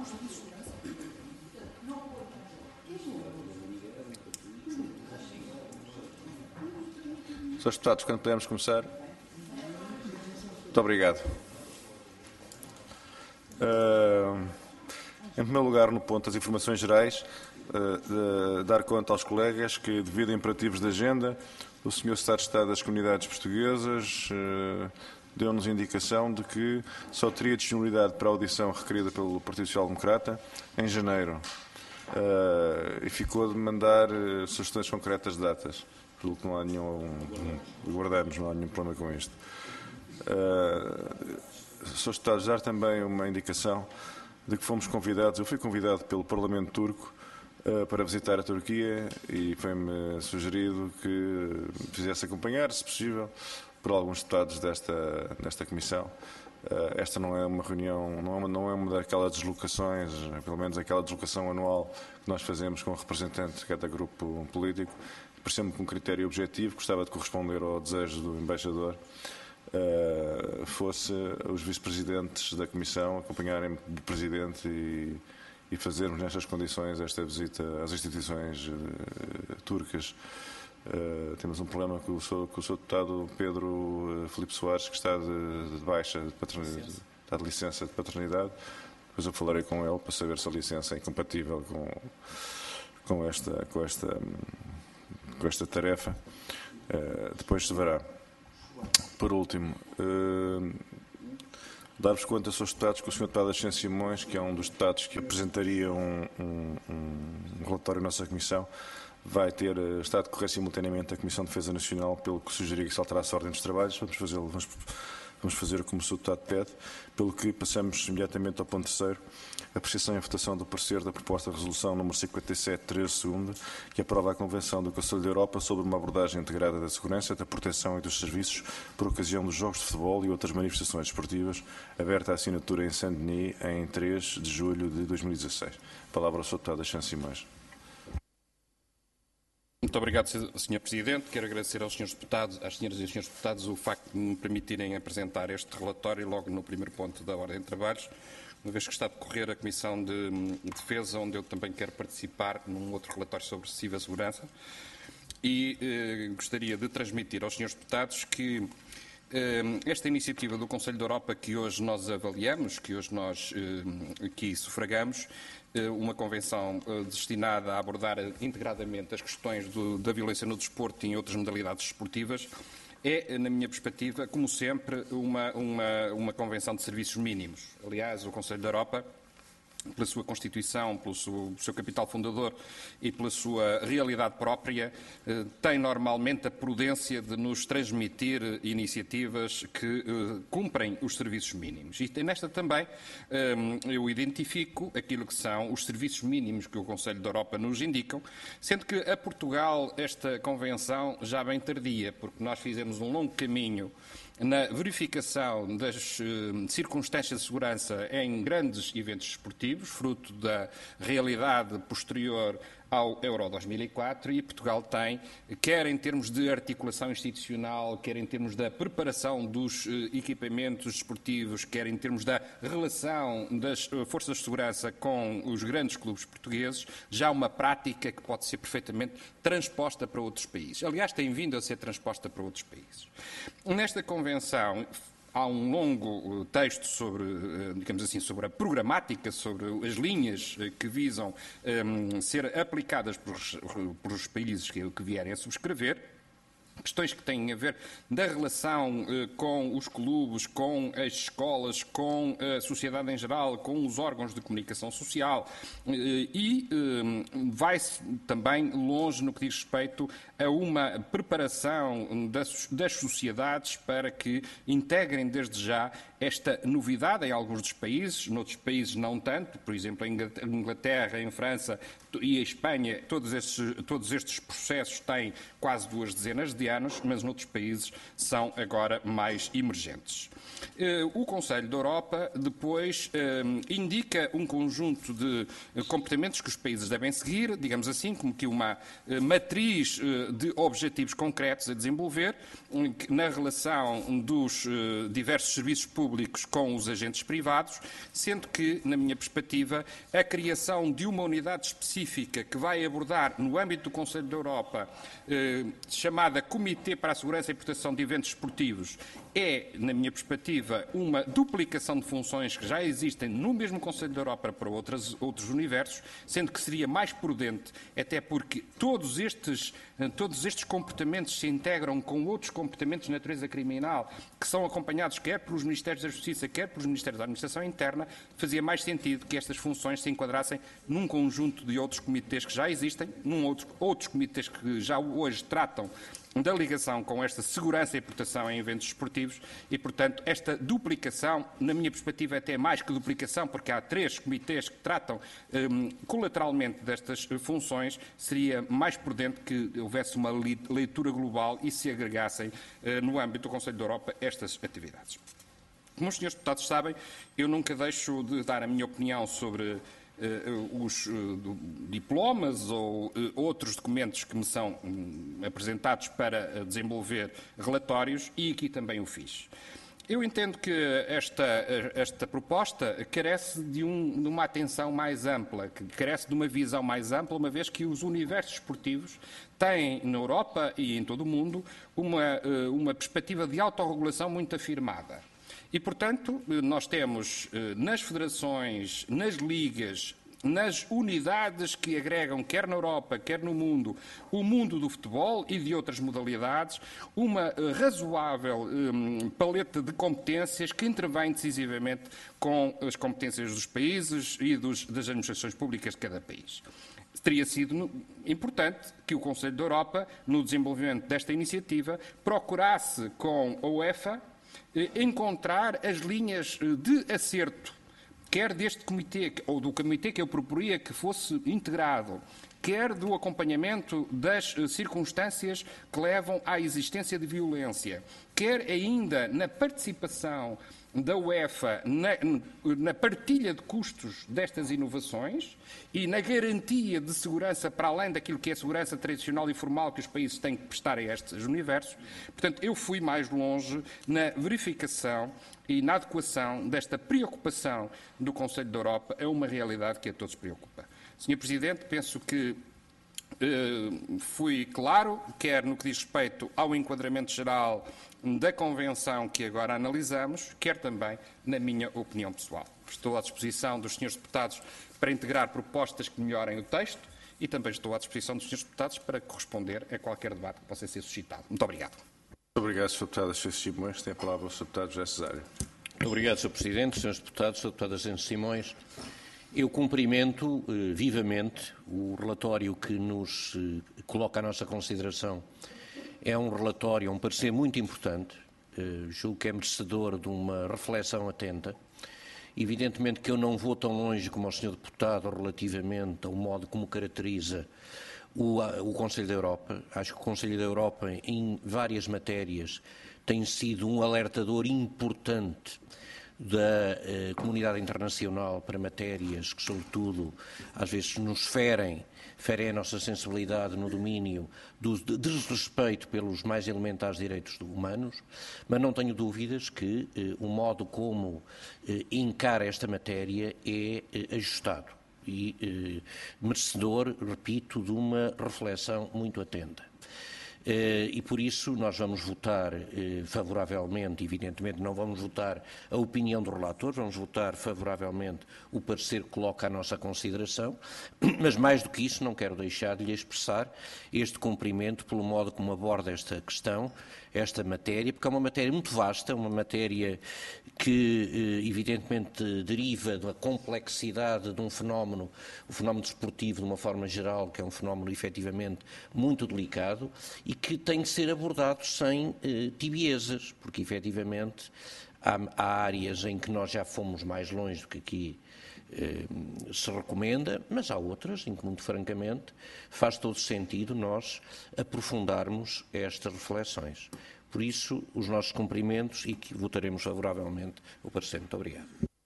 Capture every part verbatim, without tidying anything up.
Senhores Deputados, quando podemos começar? Muito obrigado. Uh, em primeiro lugar, no ponto das informações gerais, uh, de dar conta aos colegas que, devido a imperativos de agenda, o senhor Secretário de Estado das Comunidades Portuguesas uh, deu-nos indicação de que só teria disponibilidade para a audição requerida pelo Partido Social Democrata em janeiro. Uh, e ficou a demandar uh, sugestões concretas de datas. Pelo que não há nenhum, guardamos, não há nenhum problema com isto. Uh, Sou Estado de dar também uma indicação de que fomos convidados, eu fui convidado pelo Parlamento Turco uh, para visitar a Turquia e foi-me sugerido que fizesse acompanhar, se possível, por alguns deputados desta, desta Comissão. Uh, esta não é uma reunião, não é uma, não é uma daquelas deslocações, pelo menos aquela deslocação anual que nós fazemos com o representante de cada grupo político. Pareceu-me com um critério objetivo, gostava de corresponder ao desejo do embaixador, uh, fosse os vice-presidentes da Comissão acompanharem o Presidente e, e fazermos nestas condições esta visita às instituições uh, turcas. Uh, temos um problema com o seu, com o seu deputado Pedro uh, Filipe Soares, que está de, de baixa, de paternidade, está de licença de paternidade. Depois eu falarei com ele para saber se a licença é incompatível com, com esta... Com esta com esta tarefa, uh, depois se verá. Por último, uh, dar-vos conta, senhores deputados, que o senhor Deputado Ascenso Simões, que é um dos deputados que apresentaria um, um, um relatório à nossa Comissão, vai ter uh, estado a decorrer simultaneamente a Comissão de Defesa Nacional, pelo que sugeria que se alterasse a ordem dos trabalhos. Vamos fazer, vamos, vamos fazer como o senhor Deputado pede, pelo que passamos imediatamente ao ponto terceiro. Apreciação e votação do parecer da proposta de resolução número cinquenta e sete, treze, segundo, que aprova a Convenção do Conselho da Europa sobre uma abordagem integrada da segurança, da proteção e dos serviços por ocasião dos jogos de futebol e outras manifestações esportivas, aberta à assinatura em Saint-Denis em três de julho de dois mil e dezasseis. Palavra ao senhor Deputado Ascenso Simões. Muito obrigado, senhor Presidente. Quero agradecer aos senhores deputados, às senhoras e aos senhores deputados, o facto de me permitirem apresentar este relatório logo no primeiro ponto da ordem de trabalhos, uma vez que está a decorrer a Comissão de Defesa, onde eu também quero participar num outro relatório sobre cibersegurança. E eh, gostaria de transmitir aos senhores deputados que eh, esta iniciativa do Conselho da Europa que hoje nós avaliamos, que hoje nós eh, aqui sufragamos, eh, uma convenção eh, destinada a abordar integradamente as questões do, da violência no desporto e em outras modalidades desportivas, é, na minha perspectiva, como sempre, uma, uma, uma convenção de serviços mínimos. Aliás, o Conselho da Europa, pela sua Constituição, pelo seu, seu capital fundador e pela sua realidade própria, eh, tem normalmente a prudência de nos transmitir iniciativas que eh, cumprem os serviços mínimos. E nesta também eh, eu identifico aquilo que são os serviços mínimos que o Conselho da Europa nos indicam, sendo que a Portugal esta convenção já bem tardia, porque nós fizemos um longo caminho na verificação das uh, circunstâncias de segurança em grandes eventos esportivos, fruto da realidade posterior ao Euro dois mil e quatro, e Portugal tem, quer em termos de articulação institucional, quer em termos da preparação dos uh, equipamentos desportivos, quer em termos da relação das uh, forças de segurança com os grandes clubes portugueses, já uma prática que pode ser perfeitamente transposta para outros países. Aliás, tem vindo a ser transposta para outros países. Nesta convenção há um longo texto sobre, digamos assim, sobre a programática, sobre as linhas que visam um, ser aplicadas pelos, pelos países que, que vierem a subscrever. Questões que têm a ver da relação eh, com os clubes, com as escolas, com a sociedade em geral, com os órgãos de comunicação social eh, e eh, vai-se também longe no que diz respeito a uma preparação das, das sociedades para que integrem desde já esta novidade em alguns dos países, noutros países não tanto, por exemplo, em Inglaterra, em França e em Espanha, todos estes, todos estes processos têm quase duas dezenas de anos, mas noutros países são agora mais emergentes. O Conselho da Europa depois indica um conjunto de comportamentos que os países devem seguir, digamos assim, como que uma matriz de objetivos concretos a desenvolver na relação dos diversos serviços públicos públicos com os agentes privados, sendo que, na minha perspectiva, a criação de uma unidade específica que vai abordar, no âmbito do Conselho da Europa, eh, chamada Comitê para a Segurança e Proteção de Eventos Esportivos, é, na minha perspectiva, uma duplicação de funções que já existem no mesmo Conselho da Europa para outras, outros universos, sendo que seria mais prudente, até porque todos estes, todos estes comportamentos se integram com outros comportamentos de natureza criminal, que são acompanhados quer pelos Ministérios da Justiça, quer pelos Ministérios da Administração Interna, fazia mais sentido que estas funções se enquadrassem num conjunto de outros comitês que já existem, num outro, outros comitês que já hoje tratam da ligação com esta segurança e proteção em eventos esportivos e, portanto, esta duplicação, na minha perspectiva, até mais que duplicação, porque há três comitês que tratam um, colateralmente destas funções, seria mais prudente que houvesse uma leitura global e se agregassem uh, no âmbito do Conselho da Europa estas atividades. Como os senhores deputados sabem, eu nunca deixo de dar a minha opinião sobre Uh, os uh, diplomas ou uh, outros documentos que me são um, apresentados para uh, desenvolver relatórios, e aqui também o fiz. Eu entendo que esta, esta proposta carece de, um, de uma atenção mais ampla, que carece de uma visão mais ampla, uma vez que os universos esportivos têm, na Europa e em todo o mundo, uma, uh, uma perspectiva de autorregulação muito afirmada. E, portanto, nós temos nas federações, nas ligas, nas unidades que agregam, quer na Europa, quer no mundo, o mundo do futebol e de outras modalidades, uma razoável um, paleta de competências que intervém decisivamente com as competências dos países e dos, das administrações públicas de cada país. Teria sido importante que o Conselho da Europa, no desenvolvimento desta iniciativa, procurasse com a UEFA encontrar as linhas de acerto, quer deste comitê, ou do comitê que eu proporia que fosse integrado, quer do acompanhamento das circunstâncias que levam à existência de violência, quer ainda na participação da UEFA na, na partilha de custos destas inovações e na garantia de segurança para além daquilo que é a segurança tradicional e formal que os países têm que prestar a estes universos. Portanto, eu fui mais longe na verificação e na adequação desta preocupação do Conselho da Europa a uma realidade que a todos preocupa. senhor Presidente, penso que Uh, fui claro, quer no que diz respeito ao enquadramento geral da Convenção que agora analisamos, quer também na minha opinião pessoal. Estou à disposição dos senhores deputados para integrar propostas que melhorem o texto e também estou à disposição dos senhores deputados para corresponder a qualquer debate que possa ser suscitado. Muito obrigado. Muito obrigado, senhor Deputado Ascenso Simões. Tem a palavra o senhor Deputado José Cesário. Obrigado, senhor Presidente, senhores Deputados, senhor Deputado Ascenso Simões. Eu cumprimento eh, vivamente o relatório que nos eh, coloca à nossa consideração. É um relatório, um parecer muito importante, eh, julgo que é merecedor de uma reflexão atenta. Evidentemente que eu não vou tão longe como o senhor Deputado relativamente ao modo como caracteriza o, o Conselho da Europa. Acho que o Conselho da Europa, em várias matérias, tem sido um alertador importante da eh, comunidade internacional para matérias que, sobretudo, às vezes nos ferem, ferem a nossa sensibilidade no domínio do desrespeito pelos mais elementares direitos humanos, mas não tenho dúvidas que eh, o modo como eh, encara esta matéria é eh, ajustado e eh, merecedor, repito, de uma reflexão muito atenta. Uh, e por isso nós vamos votar uh, favoravelmente, evidentemente não vamos votar a opinião do relator, vamos votar favoravelmente o parecer que coloca à nossa consideração, mas mais do que isso não quero deixar de lhe expressar este cumprimento pelo modo como aborda esta questão, esta matéria, porque é uma matéria muito vasta, uma matéria que uh, evidentemente deriva da complexidade de um fenómeno, o fenómeno desportivo de uma forma geral, que é um fenómeno efetivamente muito delicado, e que tem que ser abordado sem eh, tibiezas, porque efetivamente há, há áreas em que nós já fomos mais longe do que aqui eh, se recomenda, mas há outras em que, muito francamente, faz todo sentido nós aprofundarmos estas reflexões. Por isso, os nossos cumprimentos e que votaremos favoravelmente o parecer. Muito obrigado.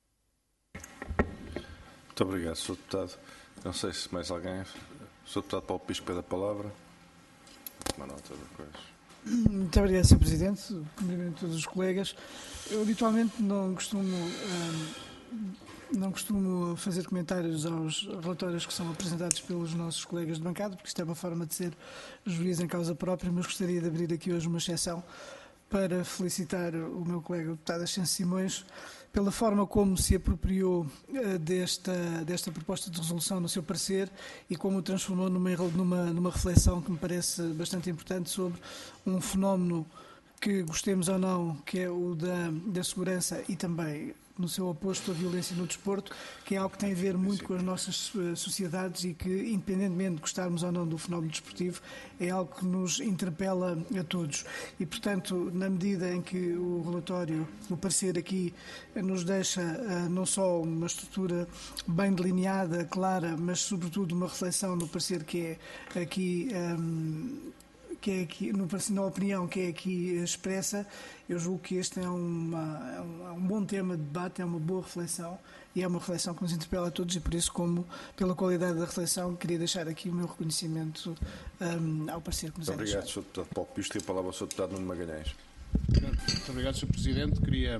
Muito obrigado, senhor Deputado. Não sei se mais alguém... senhor Deputado Paulo Pisco pede a palavra. Uma nota da coisa. Muito obrigado, senhor Presidente. Cumprimento todos os colegas. Eu habitualmente não costumo, hum, não costumo fazer comentários aos relatórios que são apresentados pelos nossos colegas de bancada, porque isto é uma forma de ser juiz em causa própria, mas gostaria de abrir aqui hoje uma exceção para felicitar o meu colega, o deputado Ascenso Simões, pela forma como se apropriou uh, desta, desta proposta de resolução no seu parecer e como o transformou numa, numa, numa reflexão que me parece bastante importante sobre um fenómeno que, gostemos ou não, que é o da, da segurança e também no seu oposto a violência no desporto, que é algo que tem a ver muito com as nossas sociedades e que, independentemente de gostarmos ou não do fenómeno desportivo, é algo que nos interpela a todos. E, portanto, na medida em que o relatório, o parecer aqui, nos deixa uh, não só uma estrutura bem delineada, clara, mas, sobretudo, uma reflexão no parecer que é aqui... Um, que é aqui, no, na opinião que é aqui expressa, eu julgo que este é, uma, é, um, é um bom tema de debate, é uma boa reflexão e é uma reflexão que nos interpela a todos e por isso, como pela qualidade da reflexão, queria deixar aqui o meu reconhecimento um, ao parecer que nos Muito é obrigado, deixado. senhor Deputado Paulo Pisto, e a palavra ao senhor Deputado Nuno Magalhães. Muito obrigado, senhor Presidente. Queria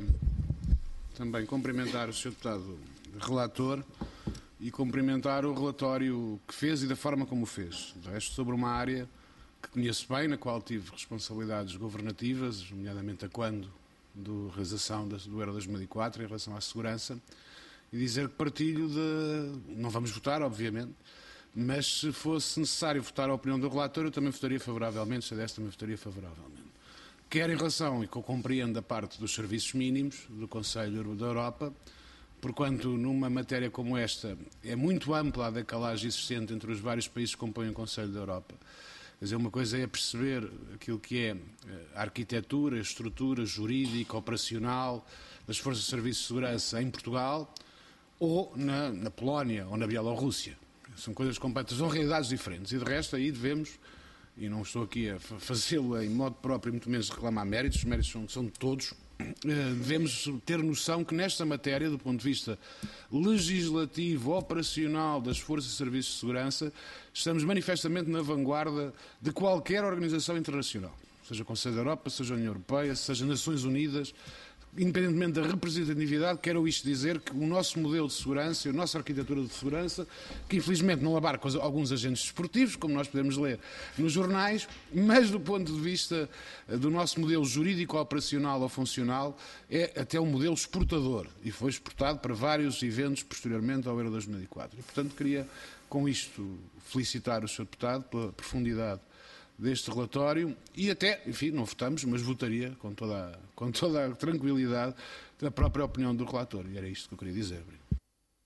também cumprimentar o senhor Deputado Relator e cumprimentar o relatório que fez e da forma como o fez. De resto, sobre uma área que conheço bem, na qual tive responsabilidades governativas, nomeadamente a quando da realização do Euro dois mil e quatro em relação à segurança, e dizer que partilho de... Não vamos votar, obviamente, mas se fosse necessário votar a opinião do relator, eu também votaria favoravelmente, se desta também votaria favoravelmente. Quer em relação, e que eu compreendo da parte dos serviços mínimos do Conselho da Europa, porquanto numa matéria como esta é muito ampla a decalagem existente entre os vários países que compõem o Conselho da Europa. Quer dizer, uma coisa é perceber aquilo que é a arquitetura, a estrutura jurídica, operacional das Forças de Serviço de Segurança em Portugal ou na, na Polónia ou na Bielorrússia. São coisas completas, são realidades diferentes e de resto aí devemos, e não estou aqui a fazê-lo em modo próprio, muito menos reclamar méritos, os méritos são, são de todos, devemos ter noção que nesta matéria, do ponto de vista legislativo, operacional das Forças de Serviços de Segurança, estamos manifestamente na vanguarda de qualquer organização internacional, seja o Conselho da Europa, seja a União Europeia, seja as Nações Unidas, independentemente da representatividade. Quero isto dizer que o nosso modelo de segurança e a nossa arquitetura de segurança, que infelizmente não abarca alguns agentes desportivos, como nós podemos ler nos jornais, mas do ponto de vista do nosso modelo jurídico, operacional ou funcional, é até um modelo exportador e foi exportado para vários eventos posteriormente ao Euro dois mil e quatro. E, portanto, queria com isto felicitar o senhor Deputado pela profundidade deste relatório e até, enfim, não votamos, mas votaria com toda, a, com toda a tranquilidade da própria opinião do relator. E era isto que eu queria dizer. Muito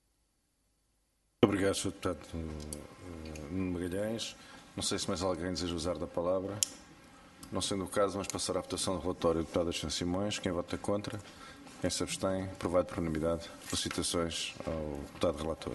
obrigado, senhor Deputado Nuno Magalhães. Não sei se mais alguém deseja usar da palavra. Não sendo o caso, vamos passar à votação do relatório do deputado Ascenso Simões. Quem vota contra? Quem se abstém? Aprovado por unanimidade. Felicitações ao deputado relator.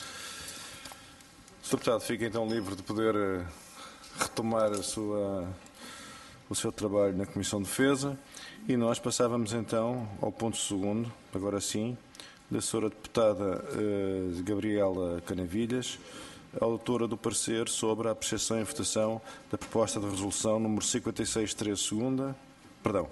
senhor Deputado, fica então livre de poder retomar a sua, o seu trabalho na Comissão de Defesa e nós passávamos então ao ponto segundo, agora sim, da senhora deputada uh, Gabriela Canavilhas, autora do parecer sobre a apreciação e votação da proposta de resolução número cinquenta e seis treze segunda, perdão,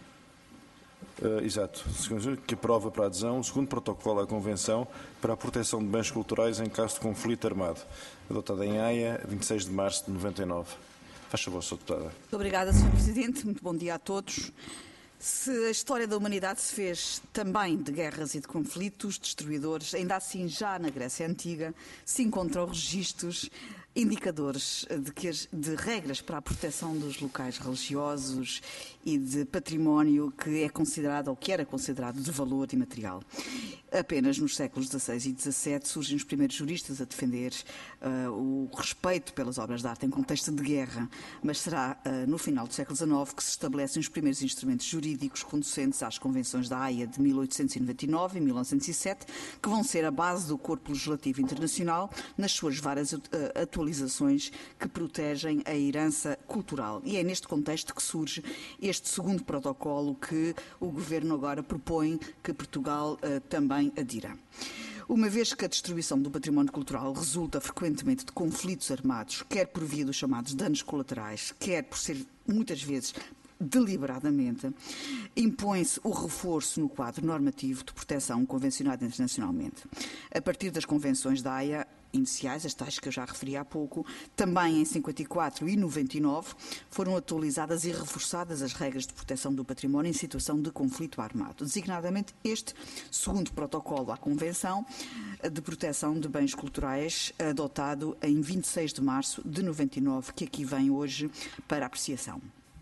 uh, exato, que aprova para a adesão o segundo protocolo à Convenção para a proteção de bens culturais em caso de conflito armado, adotada em Haia, vinte e seis de março de noventa e nove. Faz favor, senhora Deputada. Muito obrigada, senhor Presidente. Muito bom dia a todos. Se a história da humanidade se fez também de guerras e de conflitos destruidores, ainda assim, já na Grécia Antiga, se encontram registros, indicadores de, que, de regras para a proteção dos locais religiosos e de património que é considerado, ou que era considerado, de valor imaterial. Apenas nos séculos dezasseis e dezassete surgem os primeiros juristas a defender uh, o respeito pelas obras de arte em contexto de guerra, mas será uh, no final do século dezanove que se estabelecem os primeiros instrumentos jurídicos conducentes às convenções da Haia de mil oitocentos e noventa e nove e mil novecentos e sete, que vão ser a base do corpo legislativo internacional nas suas várias uh, atualizações que protegem a herança cultural. E é neste contexto que surge este segundo protocolo que o Governo agora propõe que Portugal uh, também adira. uma vez que a destruição do património cultural resulta frequentemente de conflitos armados, quer por via dos chamados danos colaterais, quer por ser muitas vezes deliberadamente, impõe-se o reforço no quadro normativo de proteção convencionado internacionalmente. A partir das convenções da Haia iniciais, as tais que eu já referi há pouco, também em cinquenta e quatro e noventa e nove, foram atualizadas e reforçadas as regras de proteção do património em situação de conflito armado, designadamente este segundo protocolo à Convenção de Proteção de Bens Culturais, adotado em vinte e seis de março de noventa e nove, que aqui vem hoje para apreciação.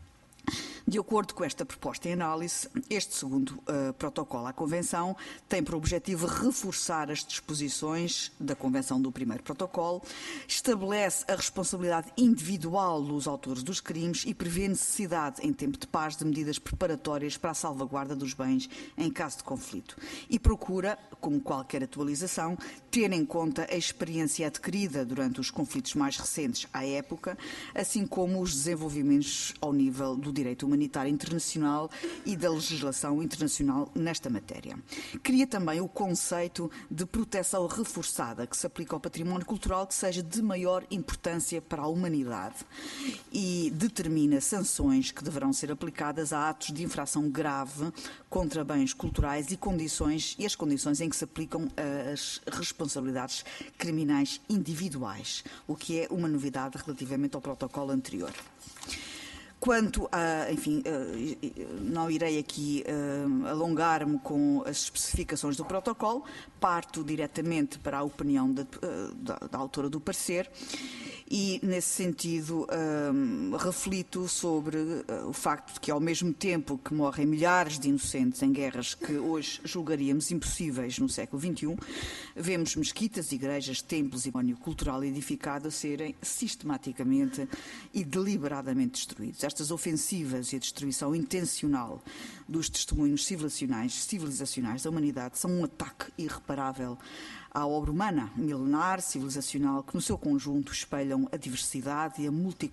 De acordo com esta proposta em análise, este segundo uh, protocolo à Convenção tem por objetivo reforçar as disposições da Convenção do primeiro protocolo, estabelece a responsabilidade individual dos autores dos crimes e prevê necessidade, em tempo de paz, de medidas preparatórias para a salvaguarda dos bens em caso de conflito e procura, como qualquer atualização, ter em conta a experiência adquirida durante os conflitos mais recentes à época, assim como os desenvolvimentos ao nível do direito humanitário internacional e da legislação internacional nesta matéria. Cria também o conceito de proteção reforçada que se aplica ao património cultural que seja de maior importância para a humanidade e determina sanções que deverão ser aplicadas a atos de infração grave contra bens culturais e condições e as condições em que se aplicam as responsabilidades criminais individuais, o que é uma novidade relativamente ao protocolo anterior. Quanto a, enfim, não irei aqui alongar-me com as especificações do protocolo, parto diretamente para a opinião da, da, da autora do parecer e, nesse sentido, reflito sobre o facto de que, ao mesmo tempo que morrem milhares de inocentes em guerras que hoje julgaríamos impossíveis no século vinte e um, vemos mesquitas, igrejas, templos e património cultural edificado a serem sistematicamente e deliberadamente destruídos. Estas ofensivas e a destruição intencional dos testemunhos civilizacionais, civilizacionais da humanidade são um ataque irreparável à obra humana, milenar, civilizacional, que no seu conjunto espelham a diversidade e a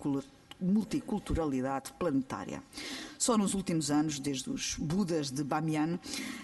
multiculturalidade planetária. Só nos últimos anos, desde os Budas de Bamiyan,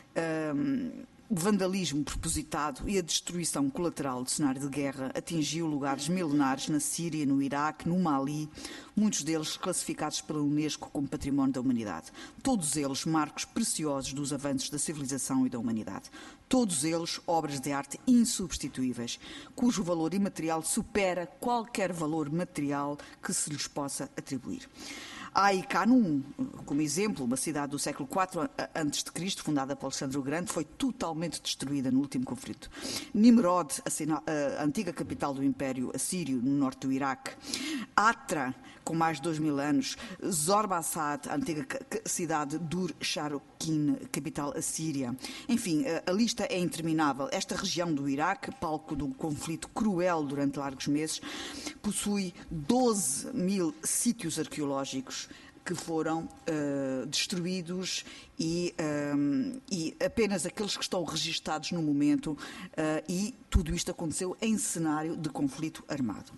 um, o vandalismo propositado e a destruição colateral do cenário de guerra atingiu lugares milenares na Síria, no Iraque, no Mali, muitos deles classificados pela Unesco como Património da Humanidade. Todos eles marcos preciosos dos avanços da civilização e da humanidade. Todos eles obras de arte insubstituíveis, cujo valor imaterial supera qualquer valor material que se lhes possa atribuir. Há aí Canum, como exemplo, uma cidade do século quatro antes de Cristo, fundada por Alexandre o Grande, foi totalmente destruída no último conflito. Nimrod, a antiga capital do Império Assírio, no norte do Iraque. Atra, com mais de dois mil anos. Zorbassad, a antiga cidade de Ur-Sharrukin, capital assíria. Enfim, a lista é interminável. Esta região do Iraque, palco de um conflito cruel durante largos meses, possui doze mil sítios arqueológicos que foram uh, destruídos e, um, e apenas aqueles que estão registados no momento, uh, e tudo isto aconteceu em cenário de conflito armado.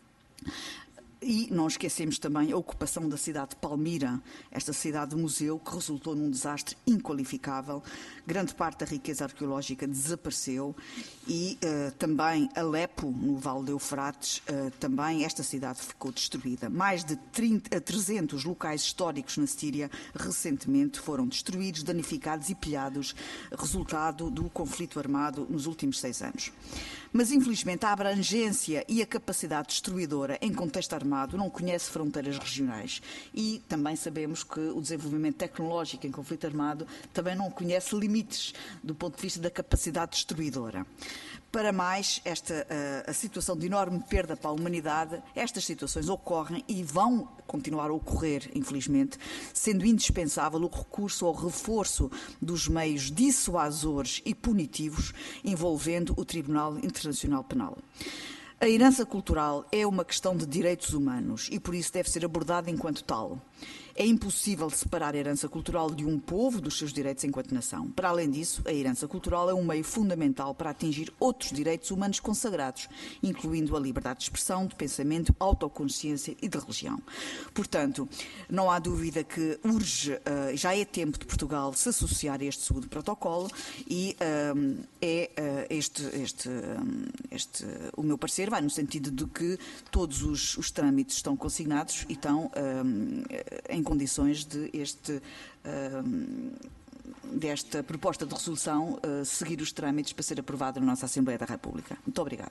E não esquecemos também a ocupação da cidade de Palmira, esta cidade-museu que resultou num desastre inqualificável. Grande parte da riqueza arqueológica desapareceu e uh, também Alepo, no Vale do Eufrates, uh, também esta cidade ficou destruída. Mais de trinta, trezentos locais históricos na Síria recentemente foram destruídos, danificados e pilhados, resultado do conflito armado nos últimos seis anos. Mas, infelizmente, a abrangência e a capacidade destruidora em contexto armado não conhece fronteiras regionais e também sabemos que o desenvolvimento tecnológico em conflito armado também não conhece limites do ponto de vista da capacidade destruidora. Para mais, esta, a, a situação de enorme perda para a humanidade, estas situações ocorrem e vão continuar a ocorrer, infelizmente, sendo indispensável o recurso ao reforço dos meios dissuasores e punitivos envolvendo o Tribunal Internacional Penal. A herança cultural é uma questão de direitos humanos e, por isso, deve ser abordada enquanto tal. É impossível separar a herança cultural de um povo dos seus direitos enquanto nação. Para além disso, a herança cultural é um meio fundamental para atingir outros direitos humanos consagrados, incluindo a liberdade de expressão, de pensamento, autoconsciência e de religião. Portanto, não há dúvida que urge, uh, já é tempo de Portugal se associar a este segundo protocolo e um, é uh, este, este, um, este, o meu parecer vai no sentido de que todos os, os trâmites estão consignados e estão um, em condições de este um, desta proposta de resolução uh, seguir os trâmites para ser aprovada na nossa Assembleia da República. Muito obrigada.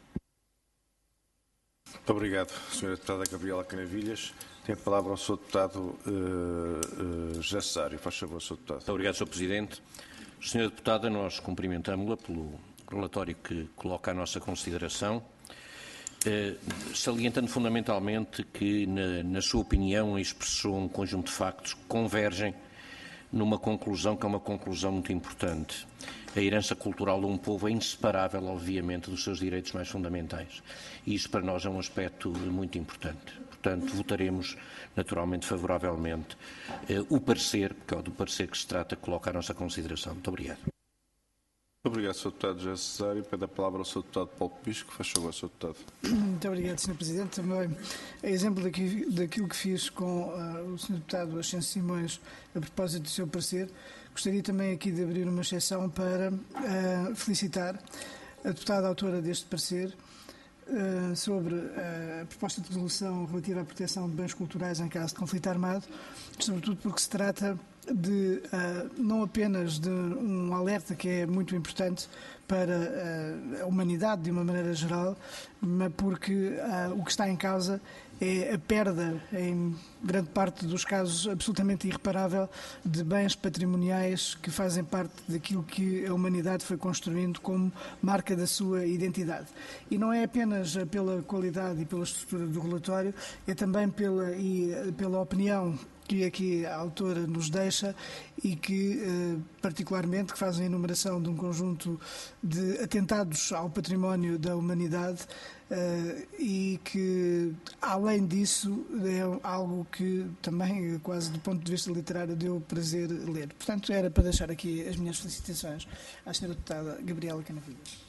Muito obrigado, senhora Deputada Gabriela Canavilhas. Tem a palavra o senhor Deputado uh, uh, José Cesário. Faz favor, senhor Deputado. Muito obrigado, senhor Presidente. Senhora Deputada, nós cumprimentamos-la pelo relatório que coloca à nossa consideração, eh, salientando fundamentalmente que, na, na sua opinião, expressou um conjunto de factos que convergem numa conclusão que é uma conclusão muito importante. A herança cultural de um povo é inseparável, obviamente, dos seus direitos mais fundamentais. E isso para nós é um aspecto muito importante. Portanto, votaremos naturalmente favoravelmente eh, o parecer, porque é o do parecer que se trata, que coloca à nossa consideração. Muito obrigado. Muito obrigado, senhor Deputado José Cesário. Pede a palavra ao senhor Deputado Paulo Pisco. Faz favor, senhor Deputado. Muito obrigado, senhor Presidente. Também, a exemplo daqui, daquilo que fiz com uh, o senhor Deputado Ascenso Simões a propósito do seu parecer, gostaria também aqui de abrir uma exceção para uh, felicitar a deputada autora deste parecer uh, sobre uh, a proposta de resolução relativa à proteção de bens culturais em caso de conflito armado, sobretudo porque se trata de uh, não apenas de um alerta que é muito importante para uh, a humanidade de uma maneira geral, mas porque uh, o que está em causa é a perda, em grande parte dos casos absolutamente irreparável, de bens patrimoniais que fazem parte daquilo que a humanidade foi construindo como marca da sua identidade. E não é apenas pela qualidade e pela estrutura do relatório, é também pela, e, pela opinião que aqui a autora nos deixa e que, particularmente, que faz a enumeração de um conjunto de atentados ao património da humanidade e que, além disso, é algo que também, quase do ponto de vista literário, deu prazer ler. Portanto, era para deixar aqui as minhas felicitações à senhora deputada Gabriela Canavilhas.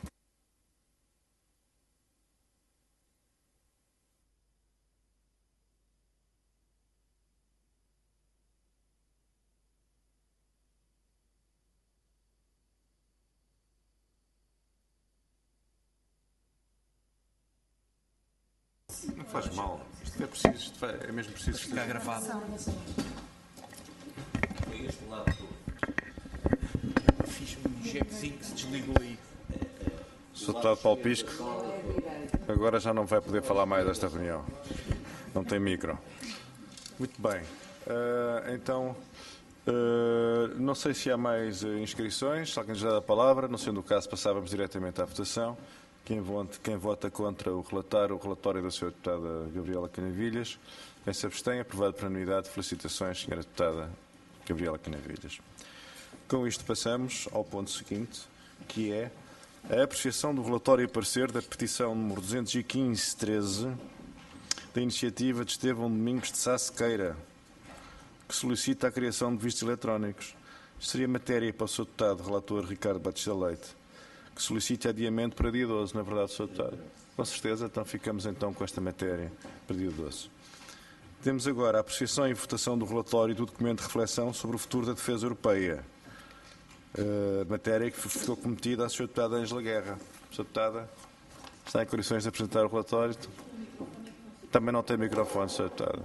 Não faz mal. Isto é preciso, isto é mesmo preciso ficar gravado. Foi este lado todo. Fiz um jetzinho que se desligou aí. senhor Deputado Paulo Pisco, agora já não vai poder falar mais desta reunião. Não tem micro. Muito bem. Uh, então, uh, não sei se há mais uh, inscrições. Se alguém já dá a palavra, não sendo o caso, passávamos diretamente à votação. Quem vota, quem vota contra o relatório, o relatório da senhora Deputada Gabriela Canavilhas, quem se abstém, aprovado por unanimidade. Felicitações, senhora Deputada Gabriela Canavilhas. Com isto passamos ao ponto seguinte, que é a apreciação do relatório e parecer da petição número duzentos e quinze treze da iniciativa de Estevão Domingos de Sá Sequeira, que solicita a criação de vistos eletrónicos. Seria matéria para o senhor Deputado relator Ricardo Batista Leite, que solicita adiamento para dia doze, não é verdade, senhor Deputado? Com certeza, então ficamos então com esta matéria para dia doze. Temos agora a apreciação e votação do relatório e do documento de reflexão sobre o futuro da defesa europeia. Uh, matéria que ficou cometida à senhora Deputada Ângela Guerra. senhora Deputada, está em condições de apresentar o relatório? Também não tem microfone, senhora Deputada.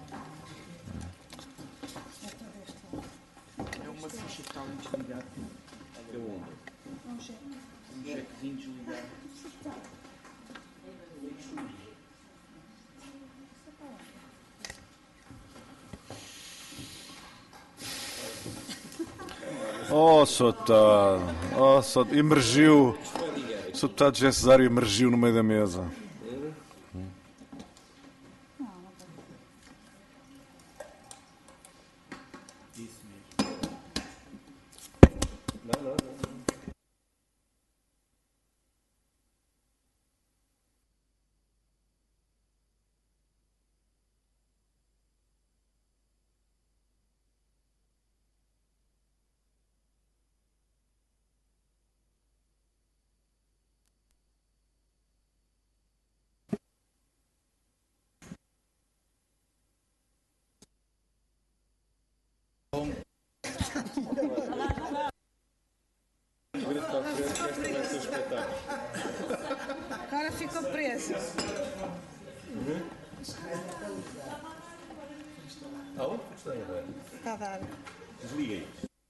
É uma ficha que está ali desligada. É onde? Um chequezinho desligado. Oh, senhor Deputado, oh, senhor... emergiu, o senhor Deputado José Cesário emergiu no meio da mesa. Agora ficou preso. Alô? Está a dar. Desliguei.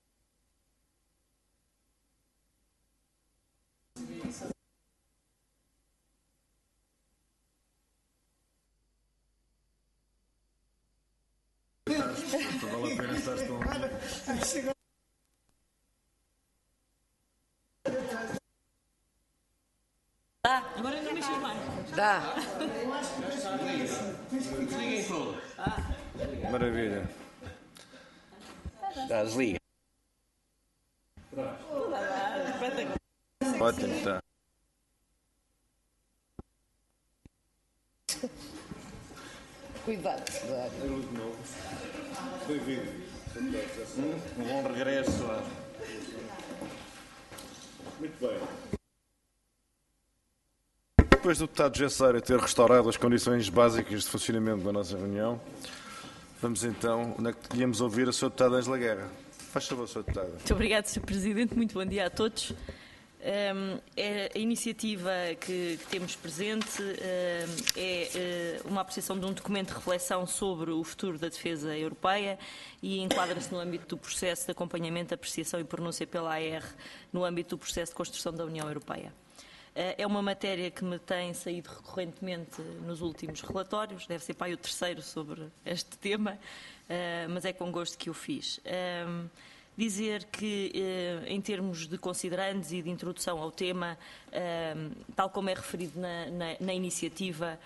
Vale a pena estar tão... Dá. Agora não mexi mais. Dá. Desliguem todos. Maravilha. Dá, desliga. Ótimo, está. Cuidado. Bem-vindo. Um bom regresso. Muito bem. Depois do deputado Gessário ter restaurado as condições básicas de funcionamento da nossa reunião, vamos então, onde é que íamos ouvir a sua deputada Ângela Guerra. Faz favor, senhora deputada. Muito obrigada, senhor Presidente. Muito bom dia a todos. Um, é, a iniciativa que, que temos presente um, é uh, uma apreciação de um documento de reflexão sobre o futuro da defesa europeia e enquadra-se no âmbito do processo de acompanhamento, apreciação e pronúncia pela A R no âmbito do processo de construção da União Europeia. É uma matéria que me tem saído recorrentemente nos últimos relatórios, deve ser para aí o terceiro sobre este tema, mas é com gosto que o fiz. Dizer que, em termos de considerandos e de introdução ao tema, tal como é referido na, na, na iniciativa,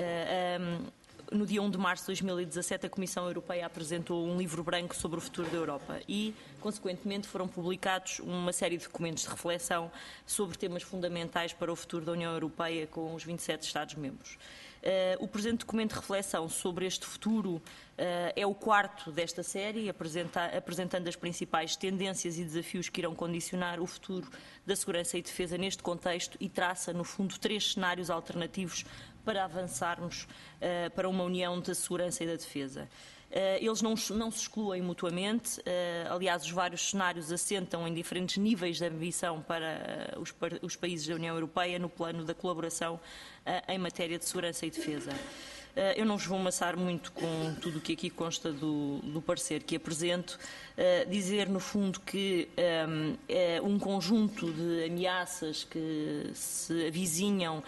no dia um de março de dois mil e dezassete, a Comissão Europeia apresentou um livro branco sobre o futuro da Europa e, consequentemente, foram publicados uma série de documentos de reflexão sobre temas fundamentais para o futuro da União Europeia com os vinte e sete Estados-membros. Uh, o presente documento de reflexão sobre este futuro uh, é o quarto desta série, apresenta, apresentando as principais tendências e desafios que irão condicionar o futuro da segurança e defesa neste contexto e traça, no fundo, três cenários alternativos para avançarmos uh, para uma união da segurança e da defesa. Uh, eles não, não se excluem mutuamente, uh, aliás, os vários cenários assentam em diferentes níveis de ambição para uh, os, para os países da União Europeia no plano da colaboração uh, em matéria de segurança e defesa. Uh, eu não vos vou amassar muito com tudo o que aqui consta do, do parecer que apresento, uh, dizer no fundo que um, é um conjunto de ameaças que se avizinham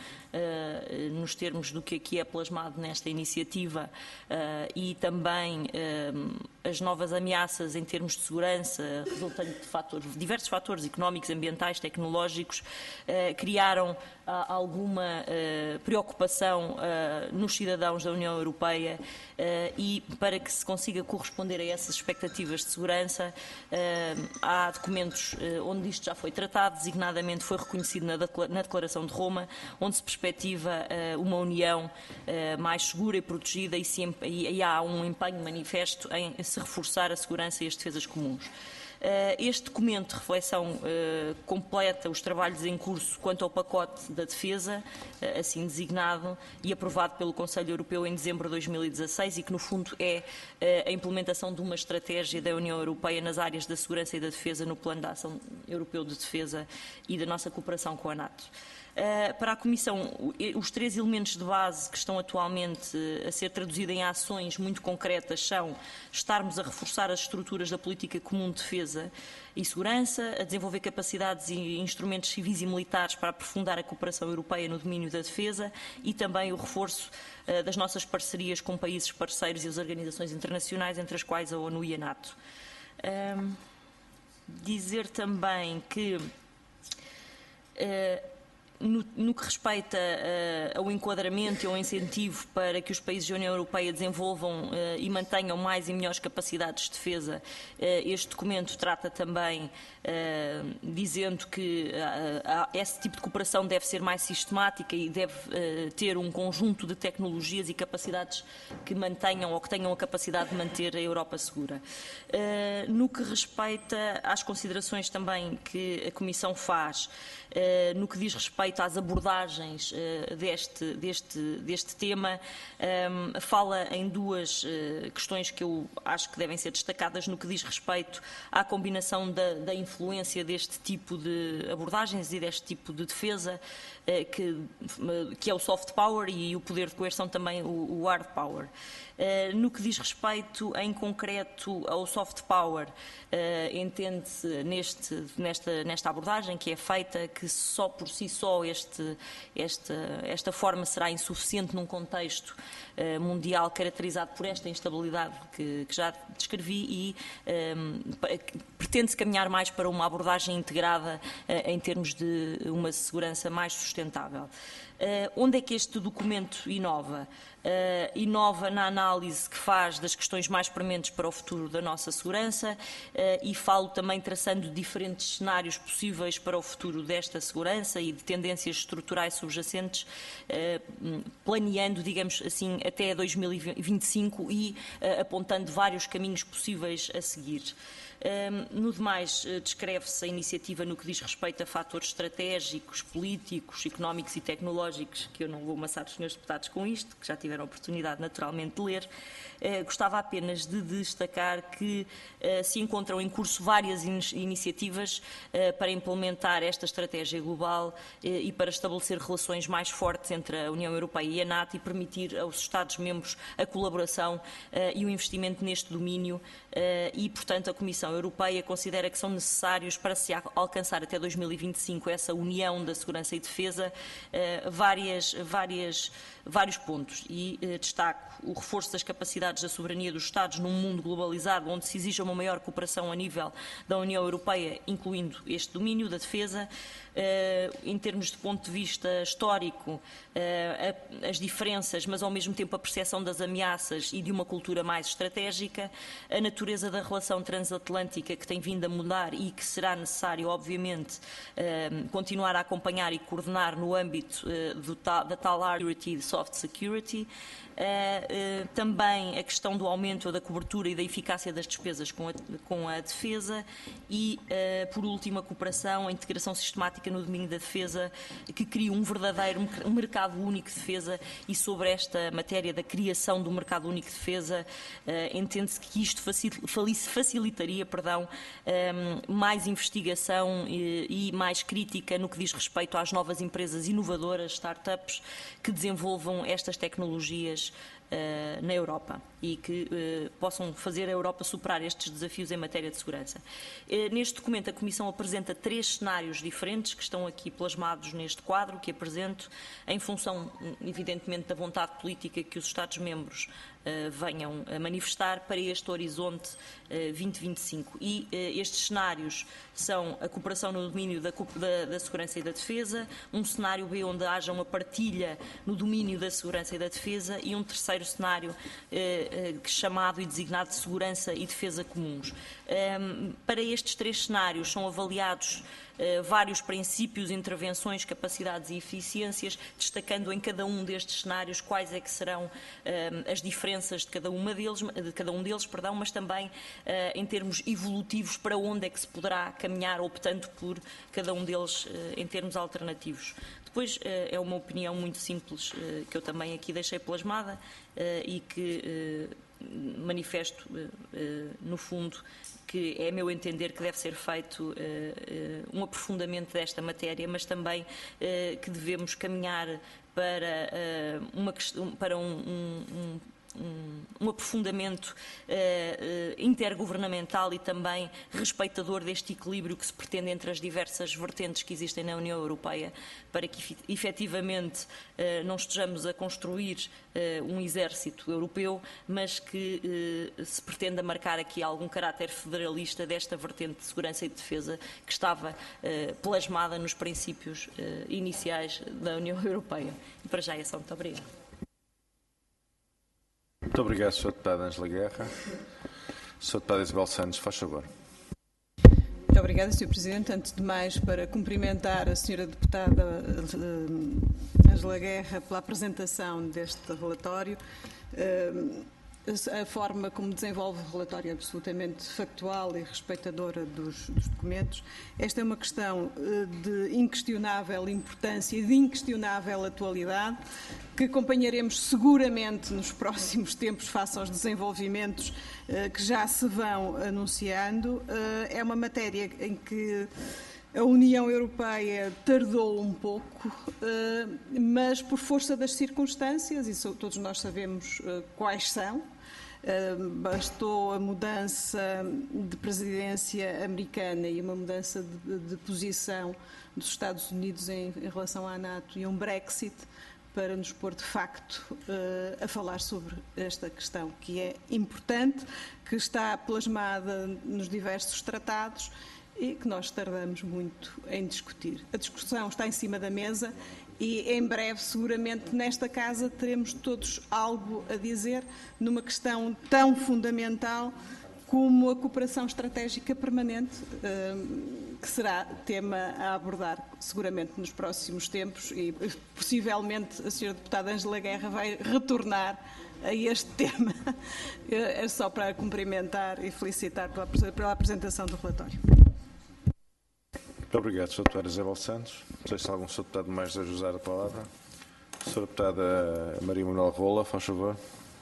Uh, nos termos do que aqui é plasmado nesta iniciativa uh, e também uh, as novas ameaças em termos de segurança resultantes de fatores, diversos fatores económicos, ambientais, tecnológicos, uh, criaram uh, alguma uh, preocupação uh, nos cidadãos da União Europeia uh, e para que se consiga corresponder a essas expectativas de segurança uh, há documentos uh, onde isto já foi tratado, designadamente foi reconhecido na, na Declaração de Roma, onde se perspectiva uh, uma União uh, mais segura e protegida e, se, e, e há um empenho manifesto em, em se reforçar a segurança e as defesas comuns. Uh, este documento de reflexão uh, completa os trabalhos em curso quanto ao pacote da defesa, uh, assim designado e aprovado pelo Conselho Europeu em dezembro de dois mil e dezasseis e que, no fundo, é uh, a implementação de uma estratégia da União Europeia nas áreas da segurança e da defesa no plano da ação europeu de defesa e da nossa cooperação com a NATO. Uh, para a Comissão, os três elementos de base que estão atualmente uh, a ser traduzidos em ações muito concretas são estarmos a reforçar as estruturas da política comum de defesa e segurança, a desenvolver capacidades e instrumentos civis e militares para aprofundar a cooperação europeia no domínio da defesa e também o reforço uh, das nossas parcerias com países parceiros e as organizações internacionais, entre as quais a ONU e a NATO. Uh, dizer também que uh, No, no que respeita uh, ao enquadramento e ao incentivo para que os países da União Europeia desenvolvam uh, e mantenham mais e melhores capacidades de defesa, uh, este documento trata também uh, dizendo que uh, esse tipo de cooperação deve ser mais sistemática e deve uh, ter um conjunto de tecnologias e capacidades que mantenham ou que tenham a capacidade de manter a Europa segura. Uh, no que respeita às considerações também que a Comissão faz, uh, no que diz respeito respeito às abordagens uh, deste, deste, deste tema, um, fala em duas uh, questões que eu acho que devem ser destacadas no que diz respeito à combinação da, da influência deste tipo de abordagens e deste tipo de defesa, uh, que, que é o soft power, e o poder de coerção também o, o hard power. Uh, no que diz respeito em concreto ao soft power, uh, entende-se neste, nesta, nesta abordagem que é feita que só por si só este, esta, esta forma será insuficiente num contexto uh, mundial caracterizado por esta instabilidade que, que já descrevi, e um, pretende-se caminhar mais para uma abordagem integrada uh, em termos de uma segurança mais sustentável. Uh, onde é que este documento inova? Uh, inova na análise que faz das questões mais prementes para o futuro da nossa segurança, uh, e falo também traçando diferentes cenários possíveis para o futuro desta segurança e de tendências estruturais subjacentes, uh, planeando, digamos assim, até dois mil e vinte e cinco e uh, apontando vários caminhos possíveis a seguir. Um, no demais, uh, descreve-se a iniciativa no que diz respeito a fatores estratégicos, políticos, económicos e tecnológicos, que eu não vou amassar os senhores deputados com isto, que já tiveram a oportunidade naturalmente de ler. Uh, gostava apenas de destacar que uh, se encontram em curso várias in iniciativas uh, para implementar esta estratégia global uh, e para estabelecer relações mais fortes entre a União Europeia e a NATO e permitir aos Estados-membros a colaboração uh, e o investimento neste domínio, uh, e, portanto, a Comissão Europeia considera que são necessários, para se alcançar até dois mil e vinte e cinco essa união da segurança e defesa, várias, várias, vários pontos. E destaco o reforço das capacidades da soberania dos Estados num mundo globalizado, onde se exige uma maior cooperação a nível da União Europeia, incluindo este domínio da defesa. Em termos de ponto de vista histórico, as diferenças, mas ao mesmo tempo a percepção das ameaças e de uma cultura mais estratégica, a natureza da relação transatlântica que tem vindo a mudar e que será necessário, obviamente, continuar a acompanhar e coordenar no âmbito do, da tal hard security e soft security. Uh, uh, também a questão do aumento da cobertura e da eficácia das despesas com a, com a defesa e, uh, por último, a cooperação, a integração sistemática no domínio da defesa, que cria um verdadeiro um mercado único de defesa. E sobre esta matéria da criação do mercado único de defesa, uh, entende-se que isto facil, facilitaria perdão, um, mais investigação e, e mais crítica no que diz respeito às novas empresas inovadoras, startups, que desenvolvam estas tecnologias Uh, na Europa e que uh, possam fazer a Europa superar estes desafios em matéria de segurança. Uh, neste documento a Comissão apresenta três cenários diferentes que estão aqui plasmados neste quadro que apresento, em função, evidentemente, da vontade política que os Estados-membros uh, venham a manifestar para este horizonte uh, vinte vinte e cinco. E uh, estes cenários são a cooperação no domínio da, da, da segurança e da defesa, um cenário B onde haja uma partilha no domínio da segurança e da defesa, e um terceiro cenário eh, eh, chamado e designado de segurança e defesa comuns. Um, para estes três cenários são avaliados Uh, vários princípios, intervenções, capacidades e eficiências, destacando em cada um destes cenários quais é que serão uh, as diferenças de cada, uma deles, de cada um deles, perdão, mas também uh, em termos evolutivos para onde é que se poderá caminhar, optando por cada um deles uh, em termos alternativos. Depois, uh, é uma opinião muito simples uh, que eu também aqui deixei plasmada uh, e que uh, manifesto, uh, uh, no fundo, que é meu entender que deve ser feito uh, uh, um aprofundamento desta matéria, mas também uh, que devemos caminhar para, uh, uma, para um, um, um Um, um aprofundamento uh, uh, intergovernamental e também respeitador deste equilíbrio que se pretende entre as diversas vertentes que existem na União Europeia, para que efetivamente uh, não estejamos a construir uh, um exército europeu, mas que uh, se pretenda marcar aqui algum caráter federalista desta vertente de segurança e de defesa que estava uh, plasmada nos princípios uh, iniciais da União Europeia. E para já é só. Muito obrigada. Muito obrigado, senhora Deputada Ângela Guerra. senhora Deputada Isabel Santos, faz favor. Muito obrigada, senhor Presidente. Antes de mais, para cumprimentar a senhora Deputada Ângela Guerra pela apresentação deste relatório. a forma como desenvolve o relatório é absolutamente factual e respeitadora dos, dos documentos. Esta é uma questão de inquestionável importância e de inquestionável atualidade, que acompanharemos seguramente nos próximos tempos face aos desenvolvimentos que já se vão anunciando. É uma matéria em que a União Europeia tardou um pouco, mas por força das circunstâncias, e todos nós sabemos quais são, bastou a mudança de presidência americana e uma mudança de, de posição dos Estados Unidos em, em relação à NATO e um Brexit para nos pôr de facto a falar sobre esta questão, que é importante, que está plasmada nos diversos tratados e que nós tardamos muito em discutir. A discussão está em cima da mesa e em breve, seguramente, nesta casa teremos todos algo a dizer numa questão tão fundamental como a cooperação estratégica permanente, que será tema a abordar seguramente nos próximos tempos e possivelmente a senhora deputada Ângela Guerra vai retornar a este tema. É só para cumprimentar e felicitar pela, pela apresentação do relatório. Muito obrigado, senhora Deputada Isabel Santos. Não sei se algum senhor Deputado mais deseja usar a palavra. senhora Deputada Maria Manuel Rola, faz favor.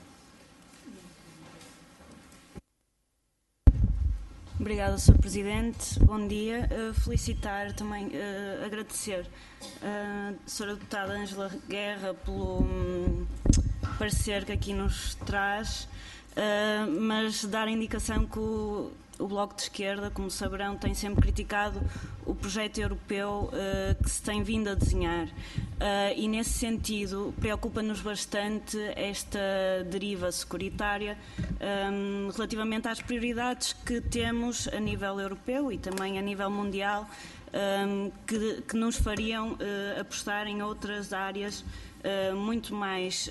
Obrigada, senhor Presidente. Bom dia. Uh, felicitar também, uh, agradecer a uh, senhora Deputada Ângela Guerra pelo um, parecer que aqui nos traz, uh, mas dar a indicação que o O Bloco de Esquerda, como saberão, tem sempre criticado o projeto europeu uh, que se tem vindo a desenhar. Uh, e, nesse sentido, preocupa-nos bastante esta deriva securitária um, relativamente às prioridades que temos a nível europeu e também a nível mundial, um, que, que nos fariam uh, apostar em outras áreas uh, muito mais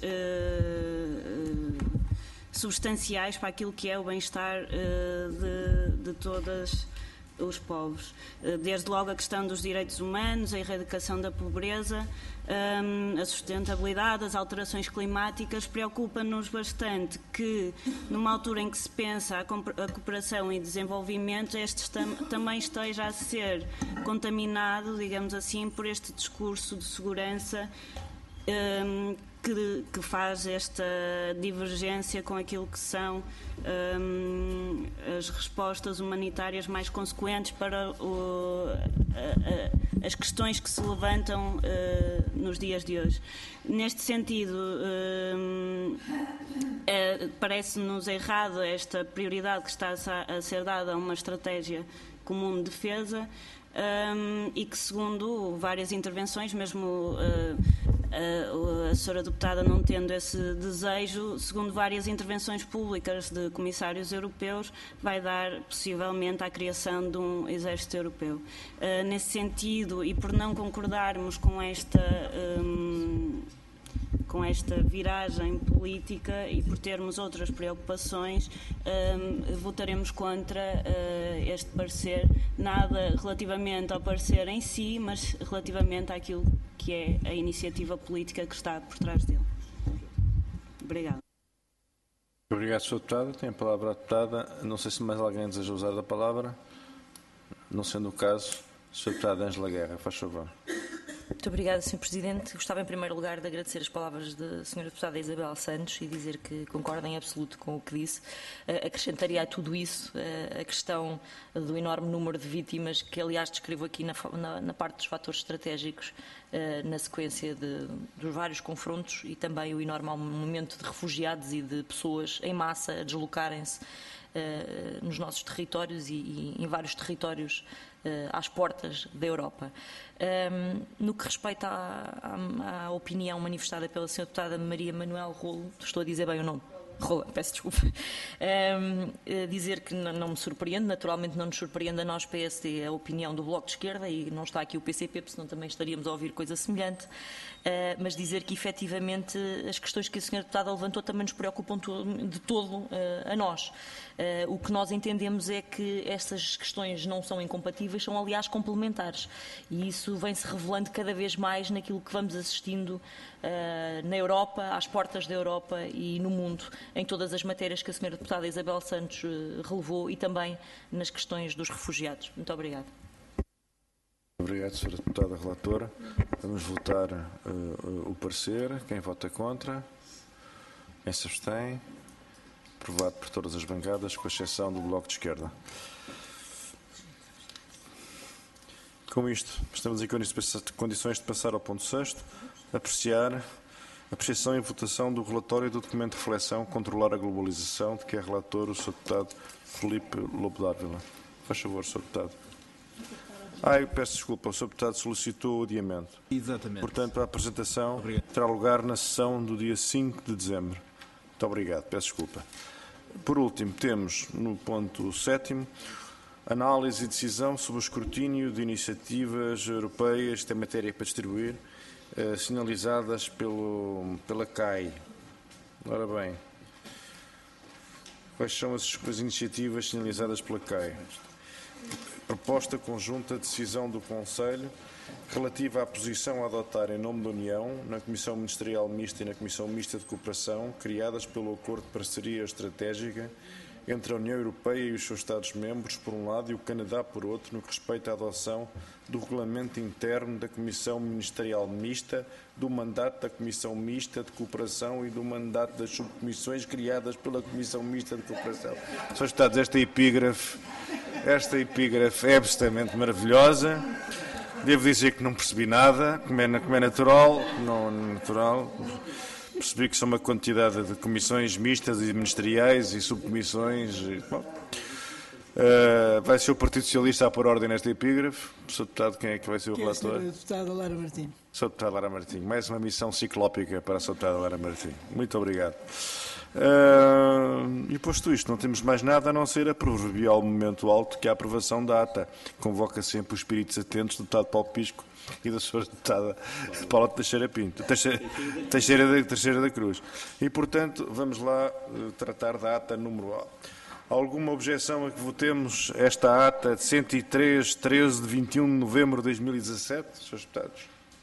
Uh, uh, substanciais para aquilo que é o bem-estar uh, de, de todos os povos. Uh, desde logo a questão dos direitos humanos, a erradicação da pobreza, um, a sustentabilidade, as alterações climáticas. Preocupa-nos bastante que, numa altura em que se pensa a, a cooperação e desenvolvimento, este tam, também esteja a ser contaminado, digamos assim, por este discurso de segurança um, Que, que faz esta divergência com aquilo que são um, as respostas humanitárias mais consequentes para o, a, a, as questões que se levantam uh, nos dias de hoje. Neste sentido, um, é, parece-nos errado esta prioridade que está a ser dada a uma estratégia comum de defesa um, e que, segundo várias intervenções, mesmo uh, a, a senhora deputada não tendo esse desejo, segundo várias intervenções públicas de comissários europeus, vai dar possivelmente à criação de um exército europeu. Uh, nesse sentido, e por não concordarmos com esta um, com esta viragem política e por termos outras preocupações, um, votaremos contra uh, este parecer, nada relativamente ao parecer em si, mas relativamente àquilo que é a iniciativa política que está por trás dele. Obrigada. Obrigado, senhora Deputada. Tem a palavra a deputada. Não sei se mais alguém deseja usar a palavra. Não sendo o caso, senhora Deputada Ângela Guerra, faz favor. Muito obrigada, senhor Presidente. Gostava, em primeiro lugar, de agradecer as palavras da senhora Deputada Isabel Santos e dizer que concordo em absoluto com o que disse. Uh, acrescentaria a tudo isso uh, a questão do enorme número de vítimas, que, aliás, descrevo aqui na, na, na parte dos fatores estratégicos, uh, na sequência de, dos vários confrontos, e também o enorme aumento de refugiados e de pessoas em massa a deslocarem-se uh, nos nossos territórios e, e em vários territórios Uh, às portas da Europa. Um, no que respeita à, à, à opinião manifestada pela senhora deputada Maria Manuel Rolo, estou a dizer bem o nome? Rola, peço desculpa. Um, uh, dizer que não, não me surpreende, naturalmente não nos surpreende a nós, P S D, a opinião do Bloco de Esquerda, e não está aqui o P C P, porque senão também estaríamos a ouvir coisa semelhante, uh, mas dizer que efetivamente as questões que a senhora deputada levantou também nos preocupam de todo uh, a nós. Uh, o que nós entendemos é que estas questões não são incompatíveis, são aliás complementares, e isso vem-se revelando cada vez mais naquilo que vamos assistindo uh, na Europa, às portas da Europa e no mundo. em todas as matérias que a senhora deputada Isabel Santos relevou e também nas questões dos refugiados. Muito obrigada. Obrigado, senhora Deputada Relatora. Vamos votar uh, o parecer. Quem vota contra? Quem se abstém? Aprovado por todas as bancadas, com exceção do Bloco de Esquerda. Com isto, estamos em condições de passar ao ponto sexto, apreciar a apreciação e votação do relatório do documento de reflexão Controlar a Globalização, de que é relator o senhor Deputado Filipe Lobo Dávila. Faz favor, senhor Deputado. Ah, eu peço desculpa, o senhor Deputado solicitou o adiamento. Exatamente. Portanto, a apresentação Obrigado. terá lugar na sessão do dia cinco de dezembro. Muito obrigado, peço desculpa. Por último, temos no ponto sétimo, análise e decisão sobre o escrutínio de iniciativas europeias, tem matéria para distribuir, eh, sinalizadas pelo, pela C A I. Ora bem, quais são as, as iniciativas sinalizadas pela C A I? Proposta conjunta de decisão do Conselho relativa à posição a adotar em nome da União na Comissão Ministerial Mista e na Comissão Mista de Cooperação, criadas pelo Acordo de Parceria Estratégica entre a União Europeia e os seus Estados-membros, por um lado, e o Canadá, por outro, no que respeita à adoção do Regulamento Interno da Comissão Ministerial Mista, do mandato da Comissão Mista de Cooperação e do mandato das subcomissões criadas pela Comissão Mista de Cooperação. senhores Deputados, esta epígrafe, esta epígrafe é absolutamente maravilhosa. Devo dizer que não percebi nada, como é, como é natural, não natural. Percebi que são uma quantidade de comissões mistas e ministeriais e subcomissões. E, bom, uh, vai ser o Partido Socialista a pôr ordem nesta epígrafe. senhor Deputado, quem é que vai ser o que relator? É a Deputada Lara Martins. senhor Deputado Lara Martins. Mais uma missão ciclópica para a senhora Deputada Lara Martins. Muito obrigado. Uh, e posto isto, não temos mais nada a não ser a proverbial momento alto, que é a aprovação da ata. Convoca sempre os espíritos atentos do deputado Paulo Pisco e da senhora deputada Paula Teixeira Pinto, Teixeira, Teixeira, da, Teixeira da Cruz. E, portanto, vamos lá uh, tratar da ata número A. Alguma objeção a que votemos esta ata de cento e três, treze de vinte e um de novembro de dois mil e dezassete, senhores deputados?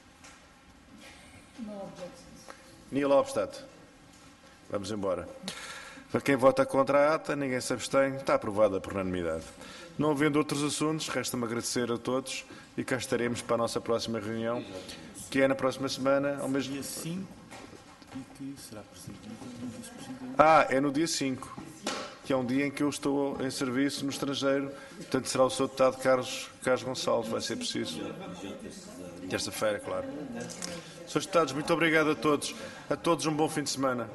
Não objeção. Nila Obstato. Vamos embora. Para quem vota contra a ata, ninguém se abstém, está aprovada por unanimidade. Não havendo outros assuntos, resta-me agradecer a todos e cá estaremos para a nossa próxima reunião, que é na próxima semana, ao mesmo... Dia cinco, e que será presidido pelo vice-presidente. Ah, é no dia cinco, que é um dia em que eu estou em serviço no estrangeiro, portanto será o senhor Deputado Carlos, Carlos Gonçalves, vai ser preciso. Terça-feira, claro. senhores Deputados, muito obrigado a todos. A todos um bom fim de semana.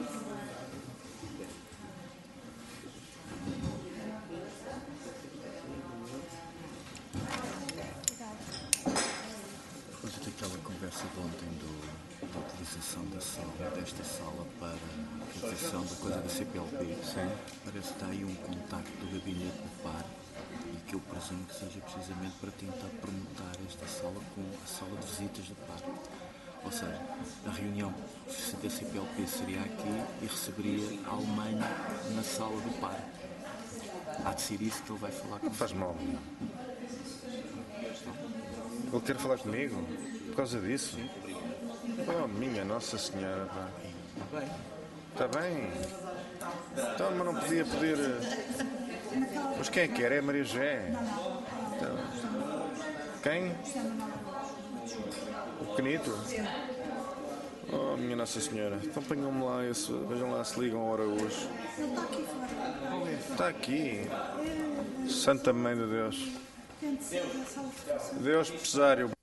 Aquela conversa de ontem do, da utilização da sala, desta sala para a realização da coisa da C P L P. Sim. Parece que está aí um contacto do gabinete do P A R e que eu presumo que seja precisamente para tentar promotar esta sala com a sala de visitas do P A R. Ou seja, a reunião da C P L P seria aqui e receberia a Alemanha na sala do P A R. Há de ser isso que ele vai falar com. Não faz mal. Ele quer falar comigo? Por causa disso? Oh, minha Nossa Senhora, pá. Está bem. Está bem. Então, mas não podia pedir... Mas quem é que era? É a Maria José. Então, quem? O pequenito? Oh, minha Nossa Senhora. Então ponham-me lá esse... Vejam lá se ligam a hora hoje. Está aqui. Santa Mãe de Deus. Deus, empresário.